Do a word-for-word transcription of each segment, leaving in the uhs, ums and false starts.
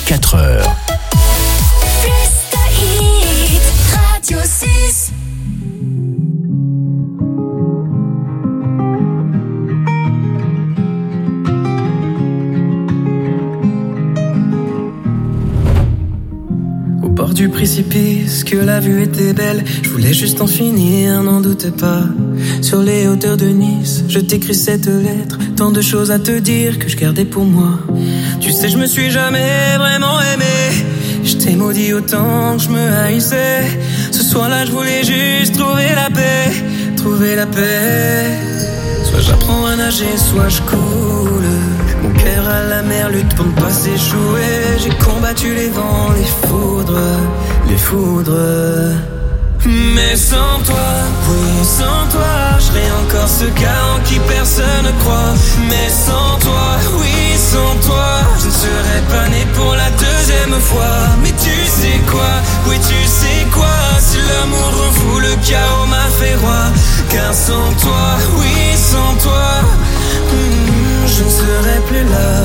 vingt-quatre heures. Radio six. Au bord du précipice, que la vue était belle, je voulais juste en finir, n'en doute pas. Sur les hauteurs de Nice, je t'écris cette lettre, tant de choses à te dire que je gardais pour moi. Tu sais, je me suis jamais vraiment aimé, je t'ai maudit autant que je me haïssais. Ce soir-là, je voulais juste trouver la paix, trouver la paix. Soit j'apprends à nager, soit je coule. Mon cœur à la mer lutte pour ne pas s'échouer. J'ai combattu les vents, les foudres, les foudres. Mais sans toi, oui, sans toi, je serais encore ce gars en qui personne ne croit. Mais sans toi, oui, sans toi, je ne serais pas né pour la deuxième fois. Mais tu sais quoi, oui, tu sais quoi, si l'amour rend fou, le chaos m'a fait roi. Car sans toi, oui, sans toi, hmm, je ne serais plus là.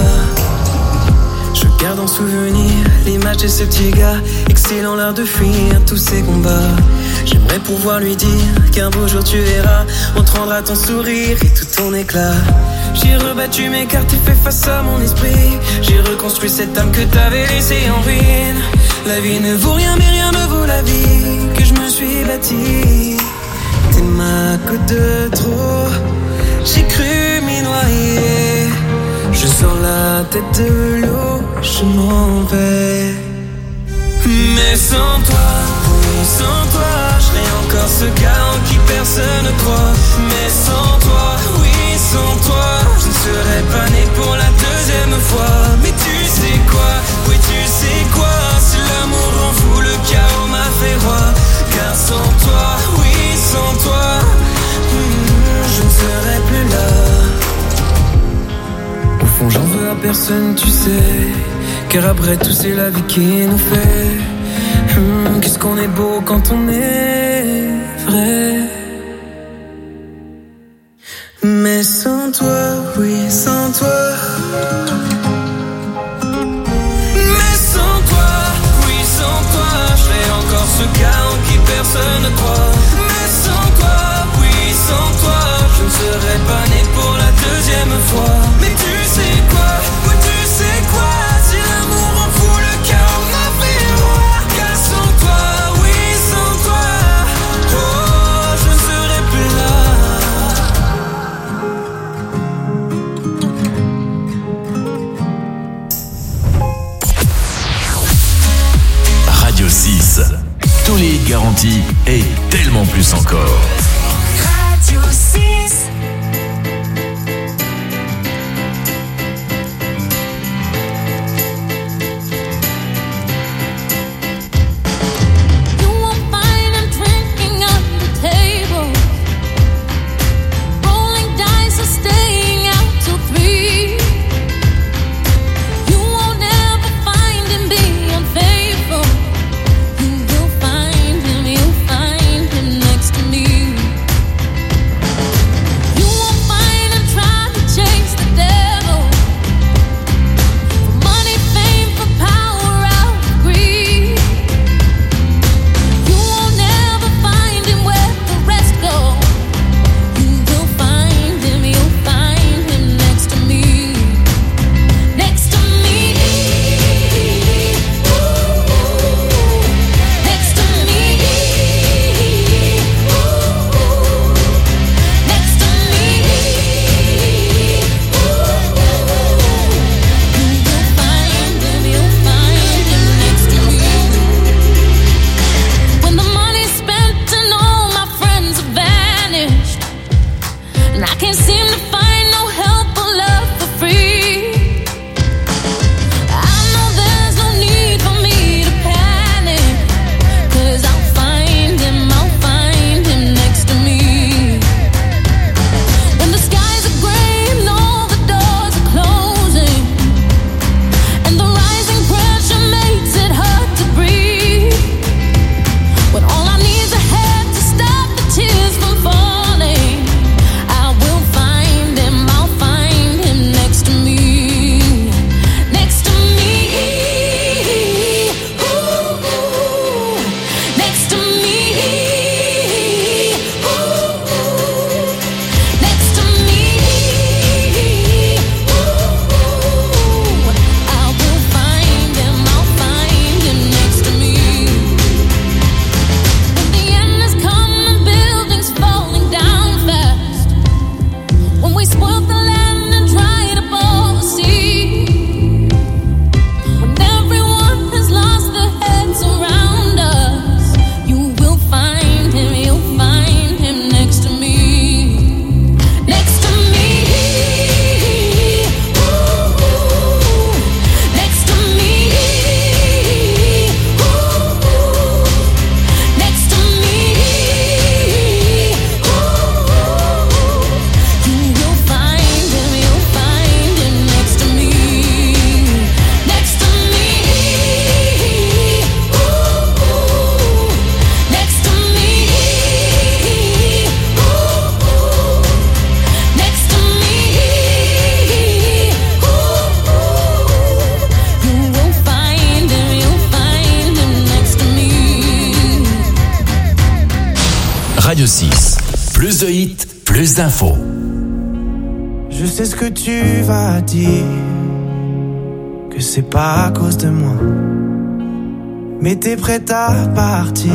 Je garde en souvenir l'image de ce petit gars, excellent l'art de fuir tous ces combats. J'aimerais pouvoir lui dire qu'un beau jour tu verras, on te rendra ton sourire et tout ton éclat. J'ai rebattu mes cartes et fait face à mon esprit. J'ai reconstruit cette âme que t'avais laissée en ruine. La vie ne vaut rien mais rien ne vaut la vie que je me suis bâtie. T'es ma goutte de trop, j'ai cru m'y noyer. Je sors la tête de l'eau, je m'en vais. Mais sans toi, oui, sans toi, je serais encore ce gars en qui personne ne croit. Mais sans toi, oui, sans toi, je ne serais pas né pour la deuxième fois. Mais tu sais quoi, oui, tu sais quoi, si l'amour rend fou, le chaos m'a fait roi. Car sans toi, oui, sans toi, hmm, je ne serais plus là. Au fond j'en veux à personne, tu sais, car après tout c'est la vie qui nous fait. Hum, qu'est-ce qu'on est beau quand on est vrai. Mais sans toi, oui, sans toi. Mais sans toi, oui, sans toi, je serais encore ce gars en qui personne ne croit. Mais sans toi, oui, sans toi, je ne serais pas né pour la deuxième fois. Mais tu sais quoi, oui, tu sais quoi, si l'amour rend fou, le chaos m'a fait roi. Car sans toi, oui, sans toi, oh, je ne serais plus là. Radio six, tous les hits garantis et tellement plus encore. Radio six. Find him, you'll find him next to me. Radio six. Plus de hits, plus d'infos. Je sais ce que tu vas dire, que c'est pas à cause de moi, mais t'es prête à partir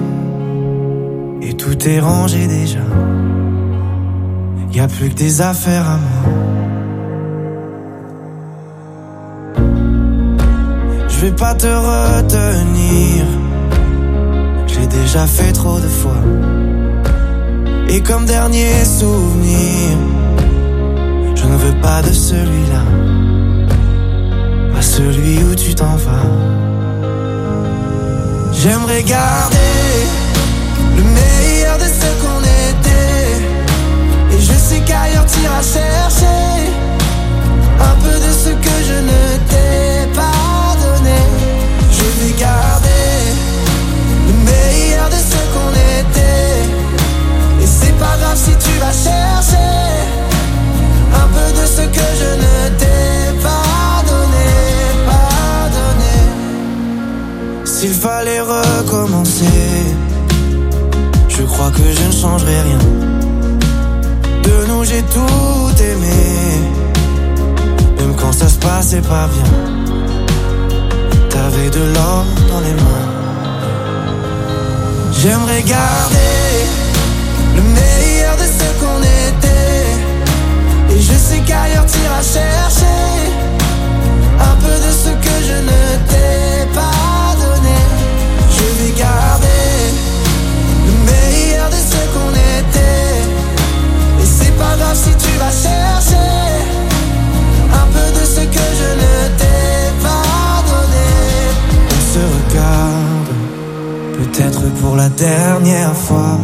et tout est rangé déjà. Y'a plus que des affaires à moi. Je vais pas te retenir, je l'ai déjà fait trop de fois. Et comme dernier souvenir, je ne veux pas de celui-là, pas celui où tu t'en vas. J'aimerais garder le meilleur de ce qu'on était, et je sais qu'ailleurs t'iras chercher un peu de ce que je ne t'ai pas donné. Je vais garder le meilleur de ce qu'on était, et c'est pas grave si tu vas chercher un peu de ce que je ne t'ai pas donné, pas donné. S'il fallait recommencer, je crois que je ne changerai rien. De nous j'ai tout aimé, même quand ça se passait pas bien. T'avais de l'or dans les mains. J'aimerais garder le meilleur de ce qu'on était, et je sais qu'ailleurs t'iras chercher un peu de ce que je ne t'ai pas donné. Je vais garder le meilleur de ce qu'on était, et c'est pas grave si tu vas chercher un peu de ce que je ne t'ai pas donné. On se regarde, peut-être pour la dernière fois,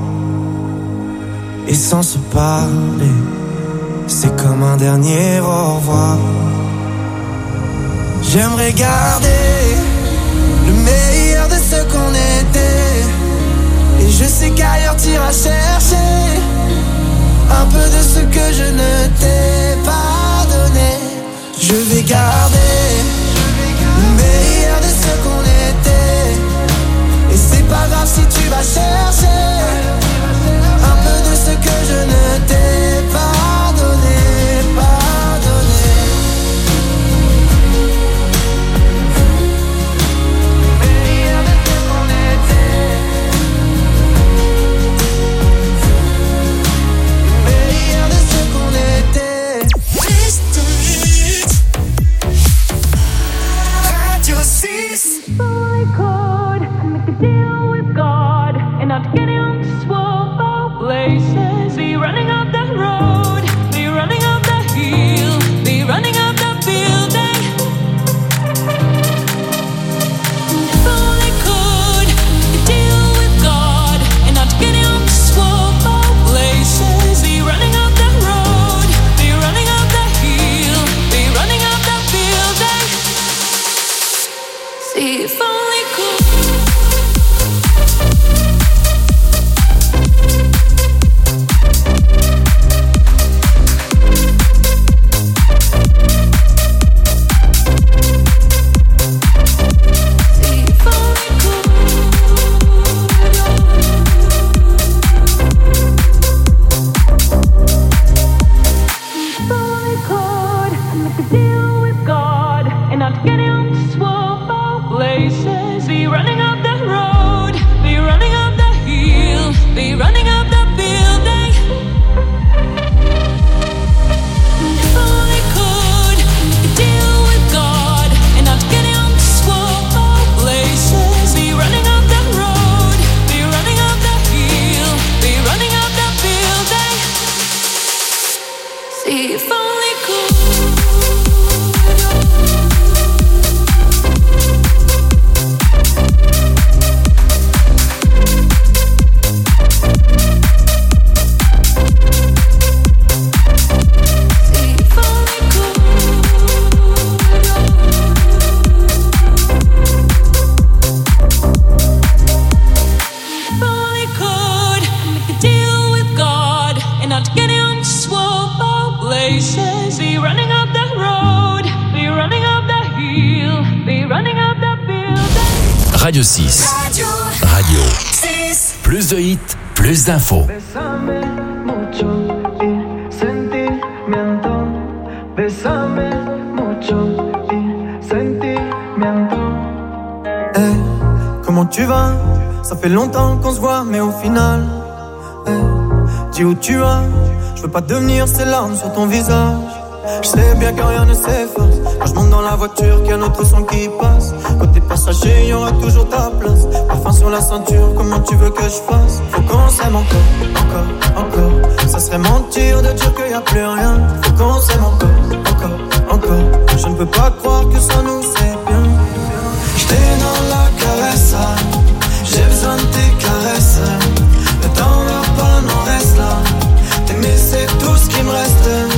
et sans se parler, c'est comme un dernier au revoir. J'aimerais garder le meilleur de ce qu'on était, et je sais qu'ailleurs t'iras chercher un peu de ce que je ne t'ai pas donné. Je vais garder le meilleur de ce qu'on était, et c'est pas grave si tu vas chercher un peu de ce que je ne t'ai pas donné, pas donné. Le meilleur de ce qu'on était, le meilleur de ce qu'on était. Plus de hits. Radio six. If only could make a deal with God and Radio six. Radio. Radio. six. Plus de hits, plus d'infos. Bésame mucho y sentimiento. Bésame mucho y sentimiento. Hey, comment tu vas? Ça fait longtemps qu'on se voit, mais au final, hey, dis où tu vas. Je veux pas devenir ces larmes sur ton visage. Je sais bien que rien ne s'efface. Quand je monte dans la voiture, qu'il y a notre son qui passe. Côté passager, il y aura toujours ta place. Parfum sur la ceinture, comment tu veux que je fasse? Faut qu'on s'aime encore, encore, encore. Ça serait mentir de dire qu'il y a plus rien. Faut qu'on s'aime encore, encore, encore. Je ne peux pas croire que ça nous c'est bien. J'étais dans la caresse, j'ai besoin de tes caresses. Le temps va pas, non reste là. T'aimer c'est tout ce qui me reste.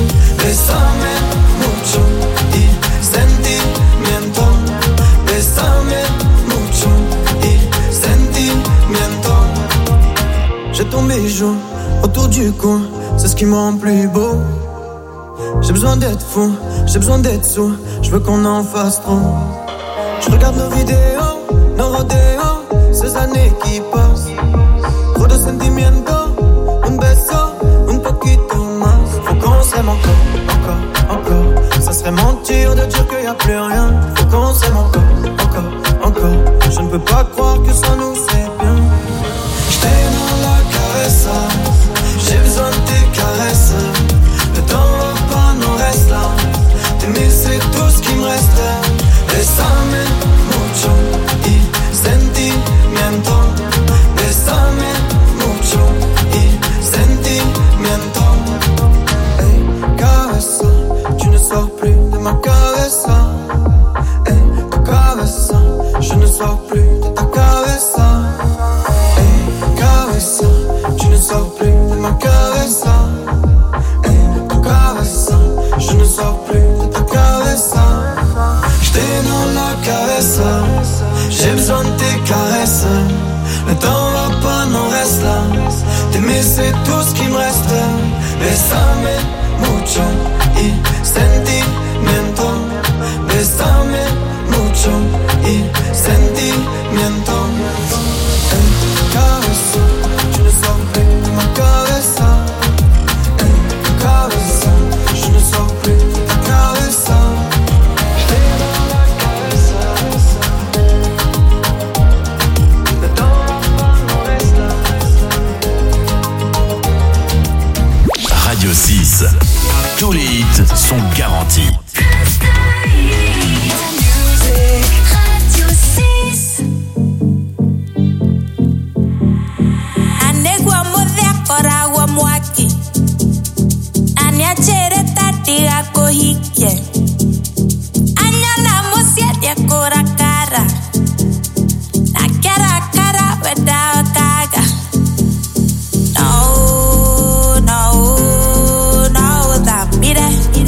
Bésame mucho y sentimiento. Bésame mucho y sentimiento. J'ai ton bijou autour du cou, c'est ce qui me rend plus beau. J'ai besoin d'être fou, j'ai besoin d'être sous. Je veux qu'on en fasse trop. Je regarde nos vidéos, nos rodéos, ces années qui passent. Trop de sentimiento, un beso, un poquito más. Faut qu'on s'aime encore, encore, encore. Ça serait mentir de dire qu'il y a plus rien. Faut qu'on s'aime encore, encore, encore. Je ne peux pas croire que ça nous c'est bien. J'étais dans la caresse, j'ai besoin de tes caresses. Le temps va pas, non reste là. T'aimer c'est tout ce qui me reste. Bésame mucho y sentimiento. Bésame mucho y sentimiento. Hey, cabeza, tu ne sors plus de ma cabeza. Hey, ta cabeza, je ne sors plus de ta cabeza. Hey, cabeza, tu ne sors plus de ma cabeza. Hey, ta cabeza, je ne sors plus de ta cabeza. J'étais dans la cabeza, j'ai besoin de tes caresses. Le temps va pas, non reste là. T'aimer c'est tout ce qui me reste. Bésame mucho y sentimiento. Bésame mucho y sentimiento. En cabeza, tu ne sors plus de ma cabeza. En cabeza, je ne sors plus de ta cabeza. J'étais dans la cabeza. Le temps va pas, non reste là. Radio six. Tous les hits sont garantis. Radio six. Anegua modea koragua mwaki. Aniachere tatiga kohike. Anyala mosiete kora cara. Na cara cara without kaga. No, no, no, that beat it.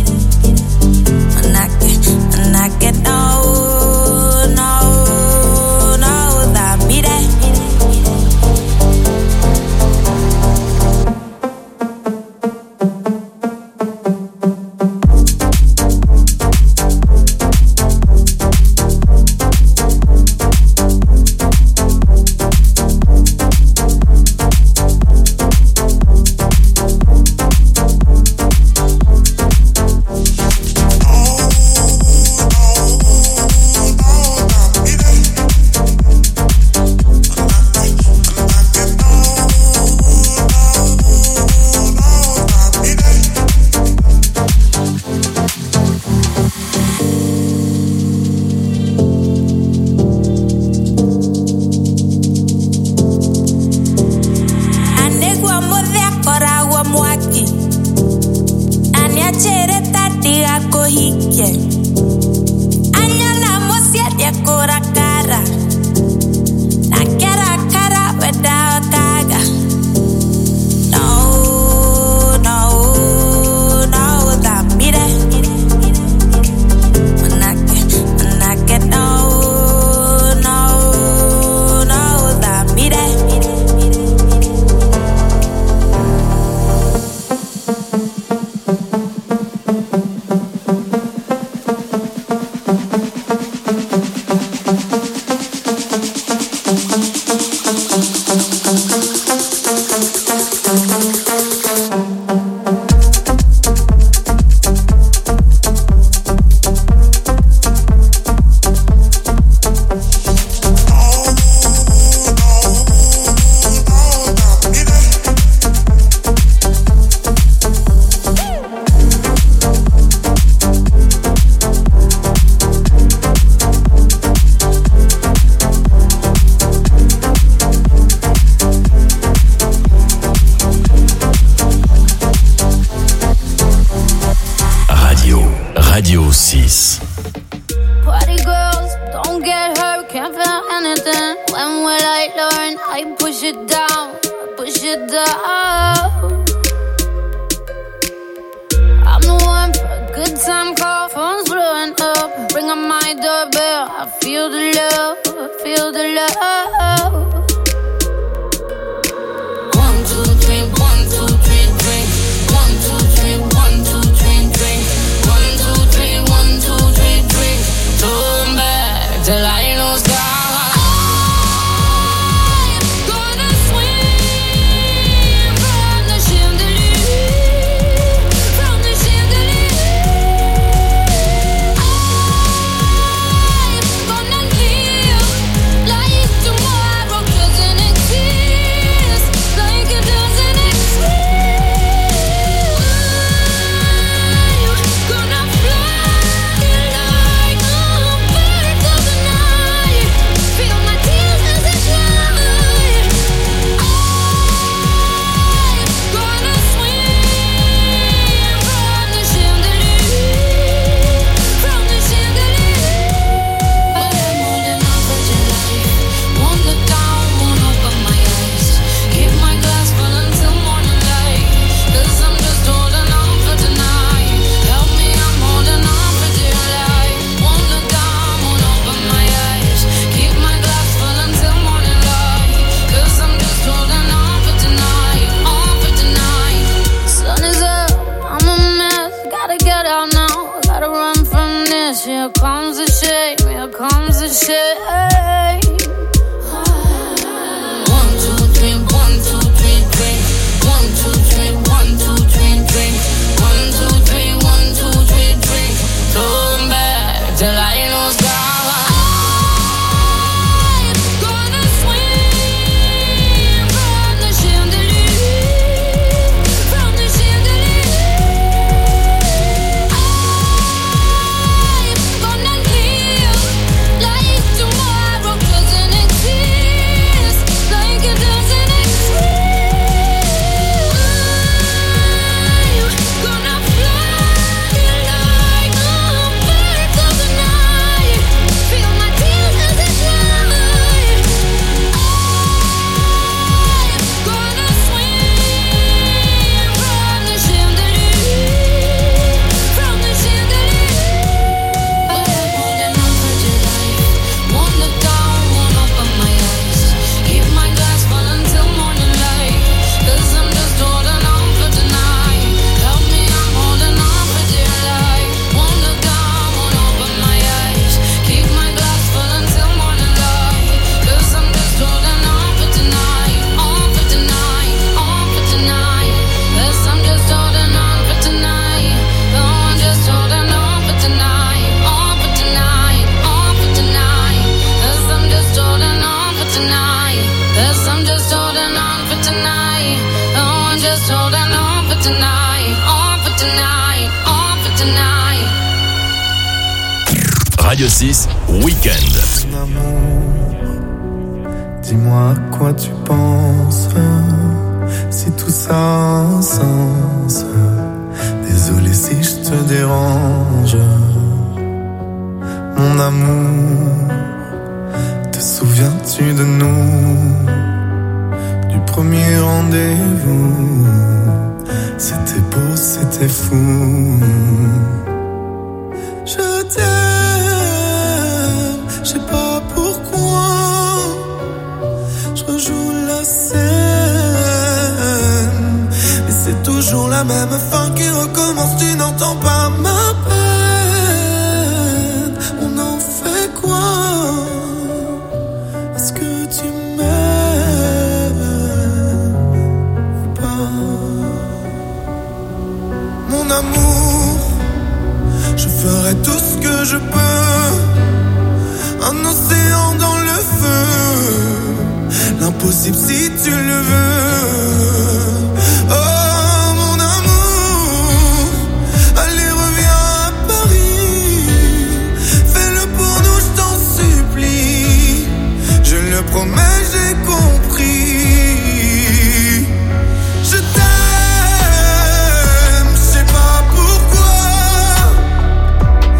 Anake, anake, no, no, no, that beat it. Anegua modea koragua mwaki. Aniachere tatiga kohike. Anyala mosiete kora cara. Na cara cara without kaga. No, no, no, that beat it. Anake, anake, no, no, no, that beat it. Radio six. Party girls, don't get hurt, can't feel anything. When will I learn? I push it down, push it down. I'm the one for a good time call, phone's blowing up. Ring on my doorbell, I feel the love, I feel the love. One, two, three, one, two, three, drink. One, two, three, one, two, three, drink. One, two, three, one, two, three, drink. Turn back till I lose God. Here comes the shame, here comes the shame. One, two, three, one, two, three, drink. One, two, three, one, two, three, drink. One, two, three, one, two, three, drink. Turn back till I lose God. Radio six, Week-end. Mon amour, dis-moi à quoi tu penses, si tout ça a un sens. Désolé si je te dérange. Mon amour, te souviens-tu de nous, du premier rendez-vous? C'était beau, c'était fou. Je t'aime, je sais pas pourquoi. Je rejoue la scène, mais c'est toujours la même fin qui recommence. Tu n'entends pas ma peine. On en fait quoi? Est-ce que tu m'aimes ou pas? Mon amour, je ferai tout ce que je peux. Un océan dans le feu, l'impossible si tu le veux. Oh mon amour, allez reviens à Paris. Fais-le pour nous, je t'en supplie. Je le promets, j'ai compris. Je t'aime, je sais pas pourquoi.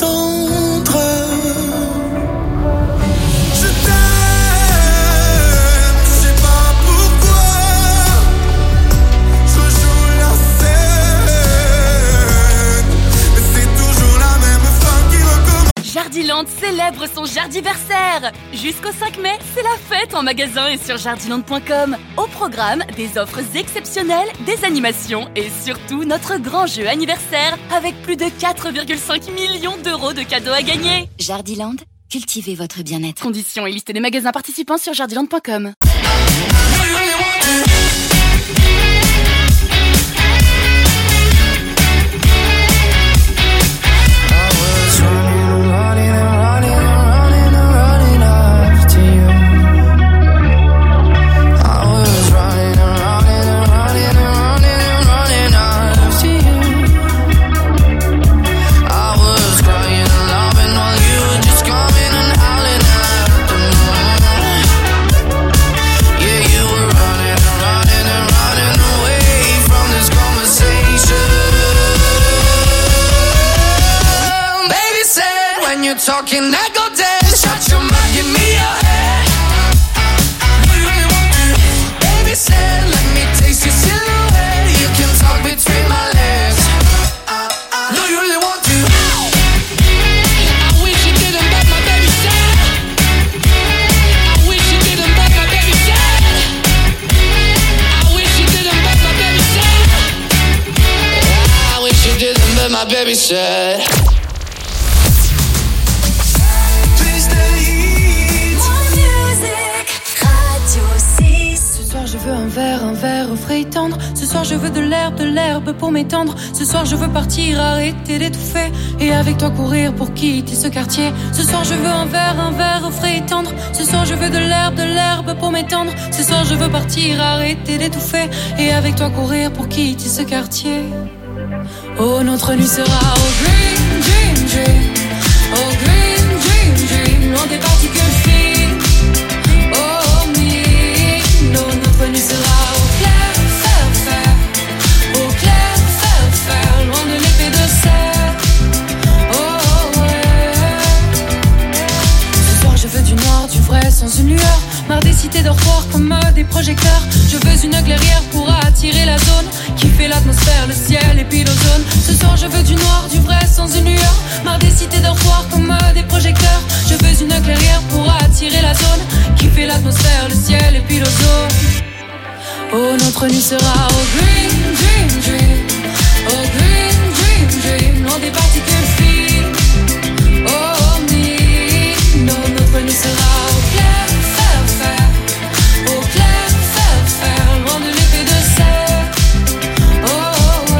attendre. Je t'aime, je sais pas pourquoi. Je joue la scène, mais c'est toujours la même fin qui recommence. Jardiland célèbre son jardiversaire. Jusqu'au cinq mai, c'est la fête en magasin et sur jardiland point com. Au programme, des offres exceptionnelles, des animations et surtout notre grand jeu anniversaire avec plus de quatre virgule cinq millions d'euros de cadeaux à gagner. Jardiland, cultivez votre bien-être. Conditions et liste des magasins participants sur jardiland point com. Talking, I go dead. Shut your mouth, give me your head. Do you really want to? Baby said, let me taste your silhouette. You can talk between my legs. Do you really want to? I wish you didn't, but my baby said. I wish you didn't, but my baby said. I wish you didn't, but my baby said. I wish you didn't, but my baby said. Ce soir je veux un verre, un verre au frais et tendre. Ce soir je veux de l'herbe, de l'herbe pour m'étendre. Ce soir je veux partir, arrêter d'étouffer et avec toi courir pour quitter ce quartier. Ce soir je veux un verre, un verre au frais et tendre. Ce soir je veux de l'herbe, de l'herbe pour m'étendre. Ce soir je veux partir, arrêter d'étouffer et avec toi courir pour quitter ce quartier. Oh, notre nuit sera au green, dream, dream. Oh, green, dream, dream. Loin des particules fines. Oh, me. No, notre nuit sera au clair, fer, fer. Au clair, fer, fer. Loin de l'épée de serre. Oh, ouais. Ce soir, je veux du noir, du vrai, sans une lueur. Marre des cités dortoirs comme des projecteurs. Je veux une clairière pour attirer la zone qui fait l'atmosphère, le ciel et puis l'ozone. Ce soir je veux du noir, du vrai sans une lueur. Marre des cités dortoirs comme des projecteurs. Je veux une clairière pour attirer la zone qui fait l'atmosphère, le ciel et puis l'ozone. Oh, notre nuit sera au green, dream, dream. Oh, green, dream, dream. Loin des particules fines. Oh, me. No, notre nuit sera au clair, fer, fer. Au clair, fer, fer. Loin de l'épée de serre. Oh,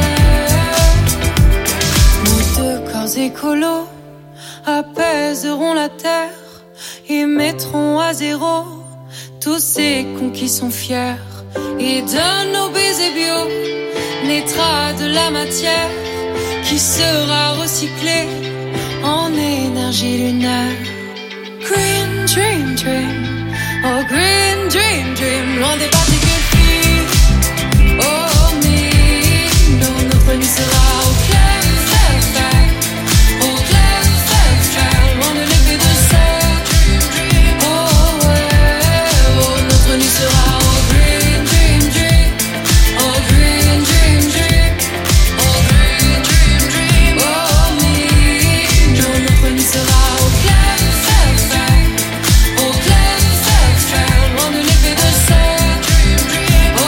ouais. Nos deux corps écolos apaiseront la terre et mettront à zéro tous ces cons qui sont fiers. Et de nos baisers bio naîtra de la matière qui sera recyclée en énergie lunaire. Green dream dream, oh green dream dream, loin des particules fines. Oh me, non, notre nuit sera au clair, clair, clair. Au clair, clair, clair, loin de l'épée de serre. Oh ouais, oh notre nuit sera au green dream dream. Oh green dream dream. Oh green dream dream. Oh me, non, notre nuit sera au clair, clair, clair. Au clair, clair, clair, loin de l'épée de serre. Oh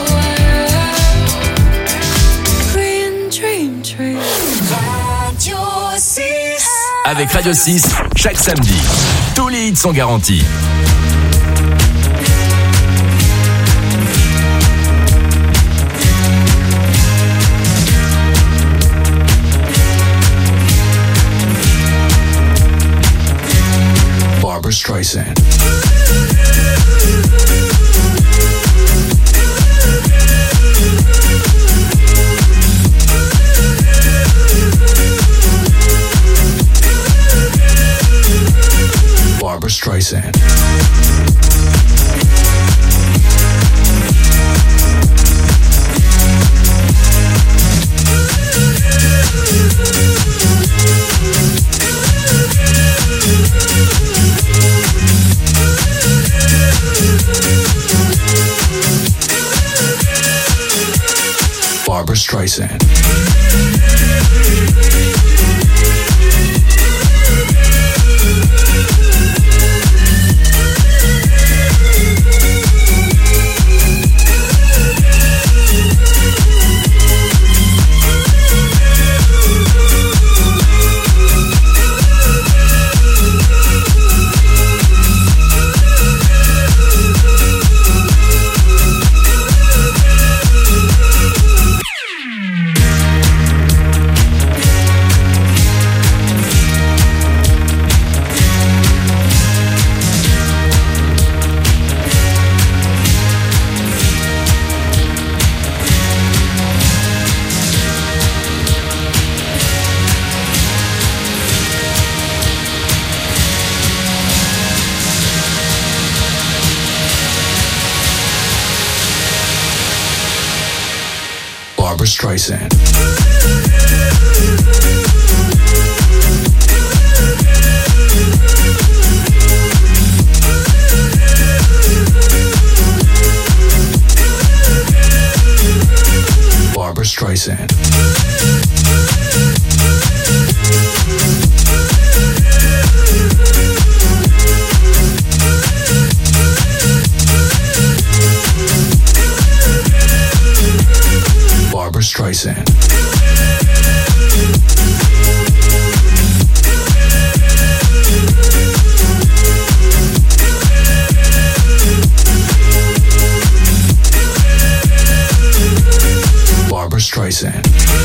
ouais. Green dream dream. Radio six. Avec Radio six, chaque samedi, tous les hits sont garantis. Barbra Streisand. Barbra Streisand. Streisand. Barbra Streisand. Barbra Streisand. Barbra Streisand. Barbra Streisand.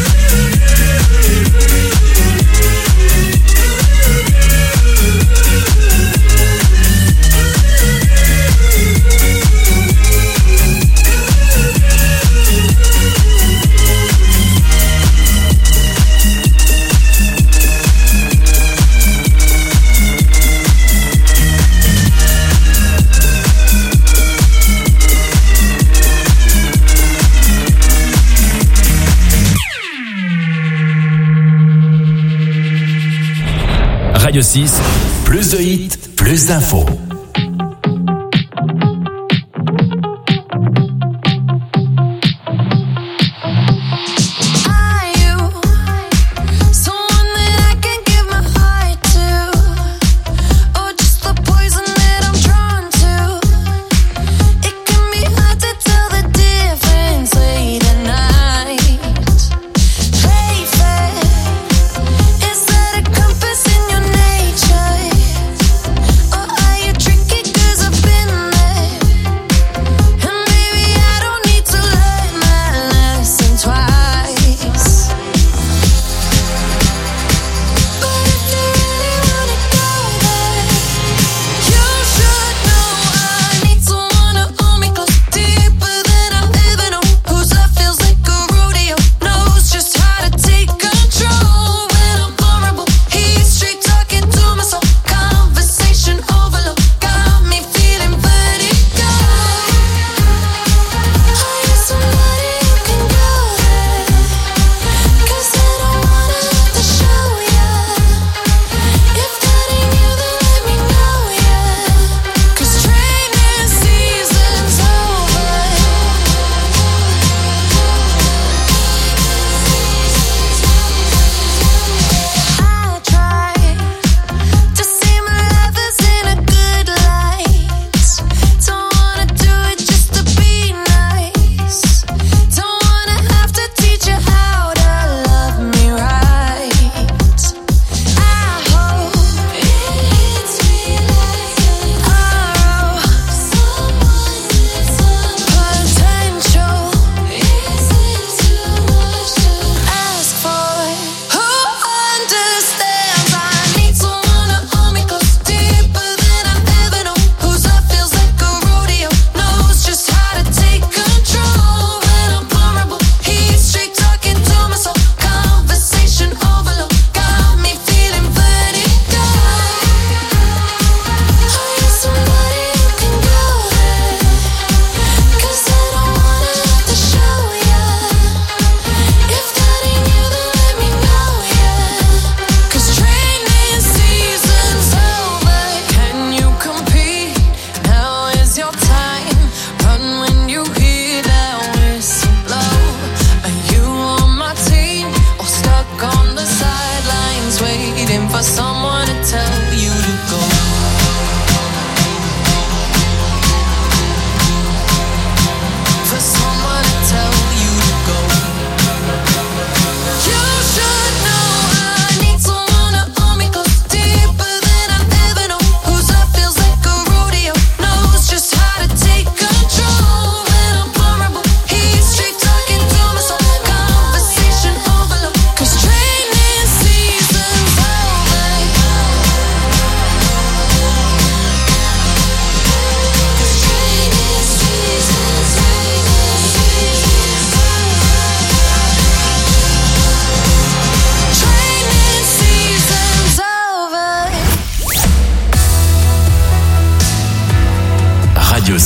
Radio six, plus de hits, plus d'infos. Is that a compass in your nature? Or are you dreaming?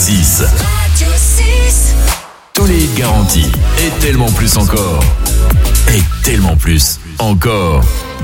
six. Radio six. Tous les hits garantis. Et tellement plus encore. Et tellement plus encore.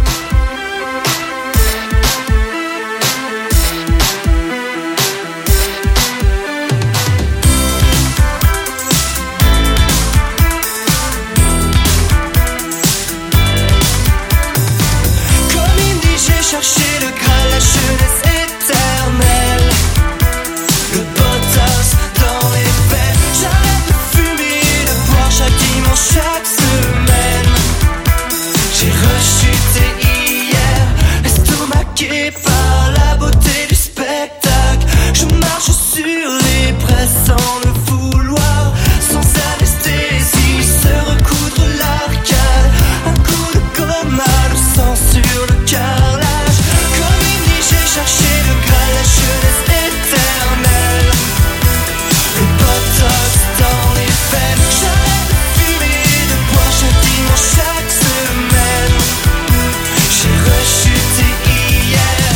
Chercher le Graal, la jeunesse éternelle. Le botox dans les veines. J'arrête de fumer et de boire chaque dimanche, chaque semaine. J'ai rechuté hier, estomaqué par la beauté du spectacle. Je marche sur les braises sans le vouloir, sans anesthésie, se recoudre l'arcade. Un coup de gomme à le sang sur le carrelage. Chercher le Graal, la jeunesse éternelle. Le botox dans les veines. J'arrête de fumer et de boire chaque dimanche, chaque semaine. J'ai rechuté hier.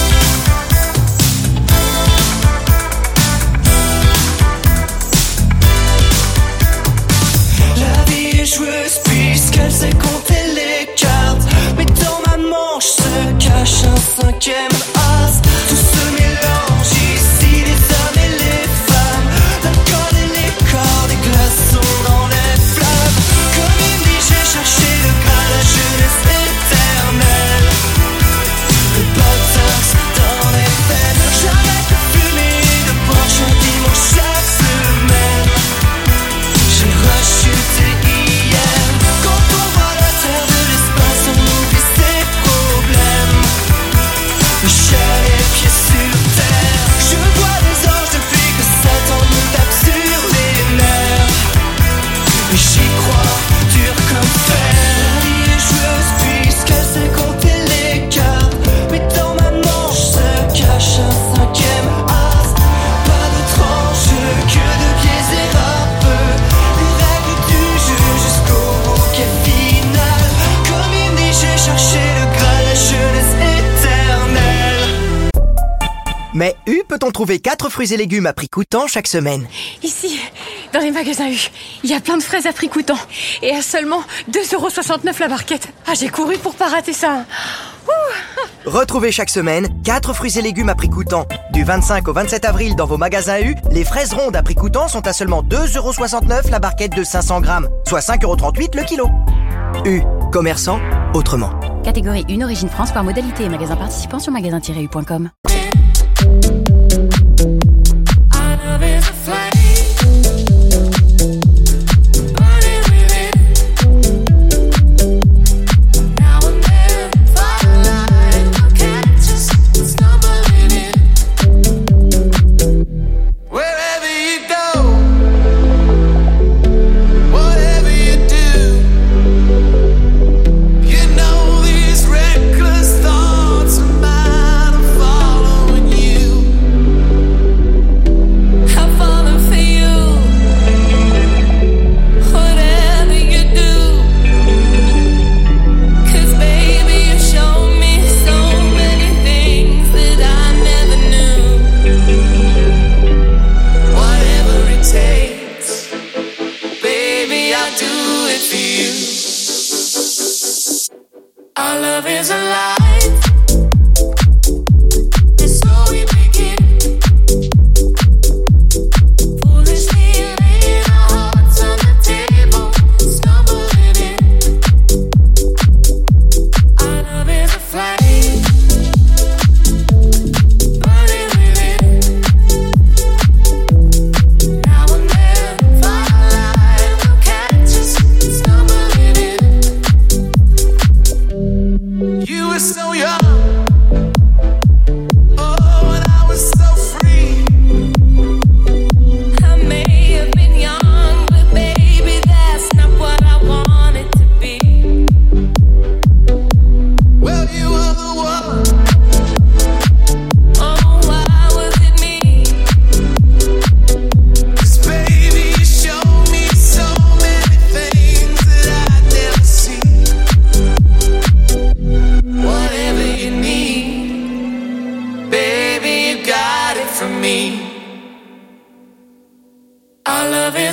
La vie est joueuse puisqu'elle sait compter les cartes. Mais dans ma manche se cache un cinquième. Tout se mélange ici, les hommes et les femmes. L'alcool et les corps, des glaçons dans les flammes. Comme il dit, j'ai cherché le Graal, la jeunesse éternelle. Le botox dans les veines. J'arrête de fumer et de boire chaque dimanche, chaque semaine. J'ai rechuté hier. Quand on voit la terre de l'espace, on oublie ses problèmes. Le ciel est pieds sur terre. Je vois les anges depuis que Satan me tape sur les nerfs. Mais j'y crois, dur comme fer. La vie est joueuse puisqu'elle sait compter les cartes. Mais dans ma manche se cache un cinquième as. Pas d'autre enjeu que de biaiser un peu les règles du jeu jusqu'au bouquet final. Comme il dit, j'ai cherché le Graal, la jeunesse éternelle. Mais U, peut-on trouver quatre fruits et légumes à prix coûtant chaque semaine? Ici, dans les magasins U, il y a plein de fraises à prix coûtant. Et à seulement deux euros soixante-neuf la barquette. Ah, j'ai couru pour pas rater ça. Ouh. Retrouvez chaque semaine quatre fruits et légumes à prix coûtant. Du vingt-cinq au vingt-sept avril dans vos magasins U, les fraises rondes à prix coûtant sont à seulement deux euros soixante-neuf la barquette de cinq cents grammes, soit cinq euros trente-huit le kilo. U, commerçant autrement. Catégorie un, origine France par modalité et magasin participant sur magasin tiret u point com.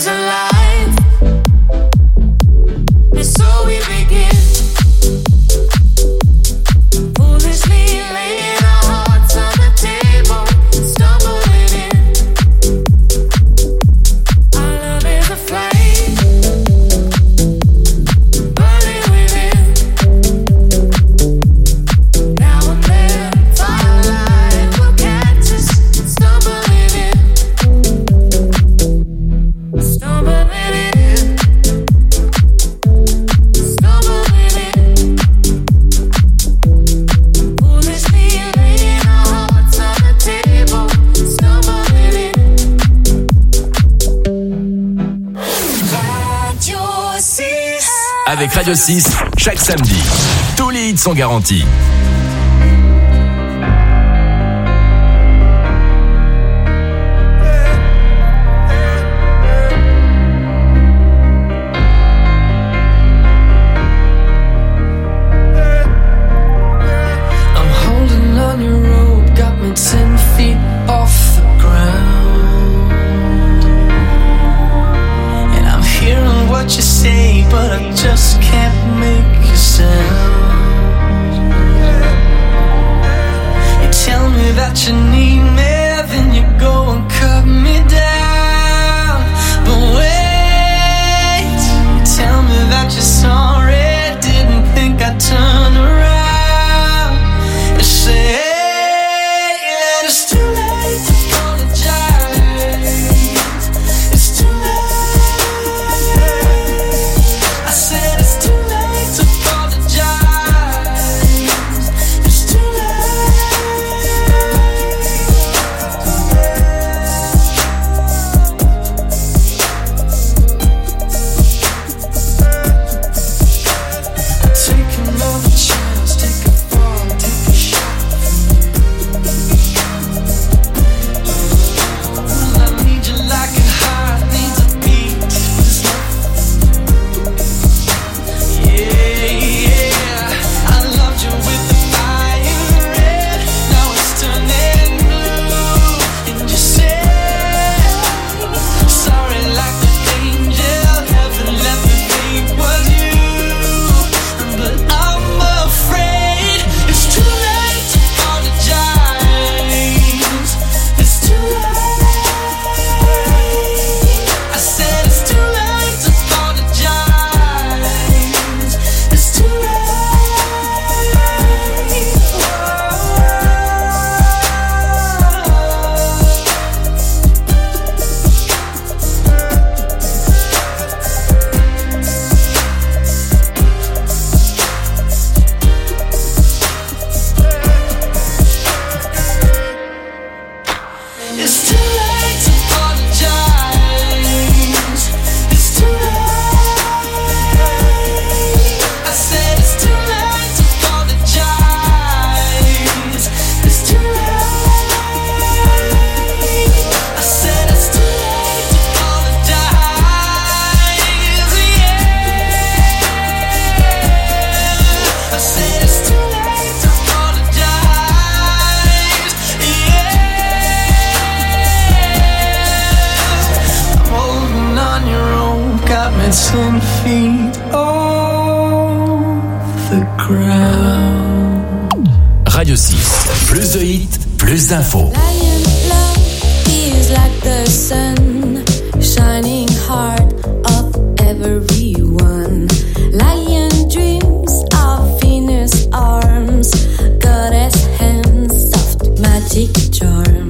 there's a light, and so we begin. Foolishly laying our hearts on the table, stumbling in. Our love is a flame, burning within. Now and then, firelight will catch us, stumbling in. Stumbling in. Stumbling in. Foolishly laying our hearts on the table, stumbling in. Radio six. Avec Radio six, chaque samedi, tous les hits sont garantis. I'm holding on your rope, got me ten feet off the ground. And I'm hearing what you say, but I just can't make a sound. You tell me that you need me, then you go and cut me down. But wait, you tell me that you're sorry, didn't think I'd turn around. You say that it's too late to apologize. It's too late. I said it's too late to apologize. It's too late. Take another chance, take a fall, take a shot. Well, I need you like a heart needs a beat. Yeah, yeah. I loved you with the fire red. Now it's turning blue. And you say sorry like the angel. Heaven let me think was you. But I'm afraid it's too late to apologize. It's too late. I said it's too late to apologize. It's too late. It's too late to apologize. It's too late. I said it's too late to apologize. It's too late. I said it's too late to apologize. Yeah. I said it's too late to apologize. Yeah. I'm holding on your rope, got me ten feet off the ground. Radio six, plus de hits, plus d'infos. Lion love is like the sun, shining hard of everyone. Lion dreams of Venus arms, goddess hands, soft magic charm.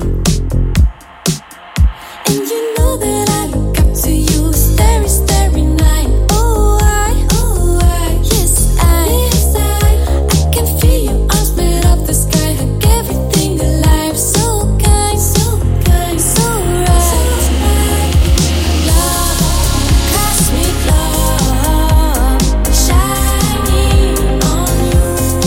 And you know that I look up to you, starry, starry night. Oh, I, oh, I, yes, I, yes, I, I can feel your arms made of the sky, hug everything alive. So kind, so kind, so right. Love, cosmic love, shining on you.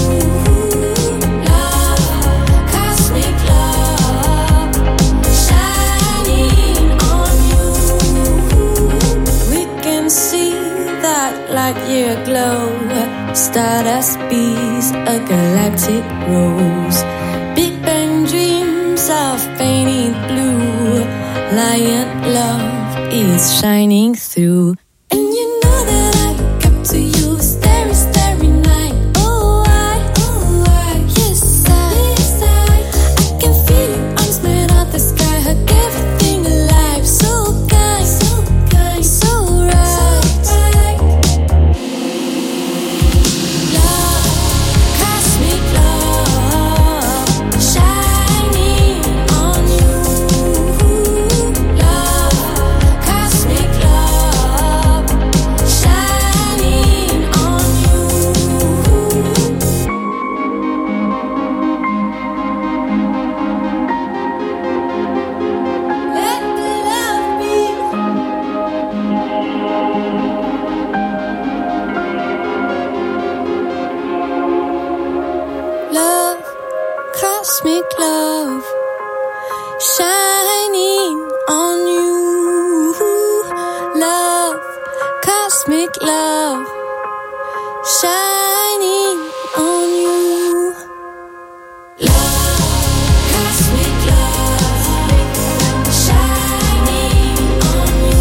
Love, cosmic love, shining on you. We can see that light year glow, stardust bees, a galactic rose. Big Bang dreams of painted blue. Lion love is shining. shining through. And you know that I look up to you, starry, starry night. Oh, I, oh, I, yes, I, yes, I, I can feel your arms made of the sky, hug everything alive. So kind, so kind, so right. So right. Love, cosmic love, shining on you. Love, cosmic love, shining on you. Let the love be. Love, cosmic love, shining on you. Love, cosmic love, shining on you. Love, cosmic love, shining on you.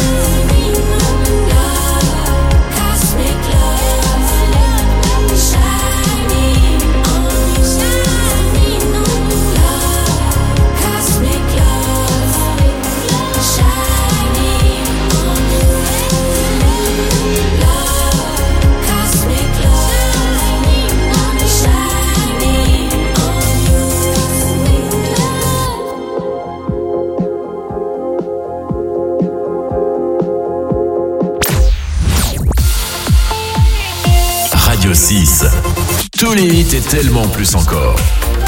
Love, cosmic love, shining on you. Love, cosmic love, shining on you. Love, cosmic love, Radio six. Tous les hits et tellement plus encore.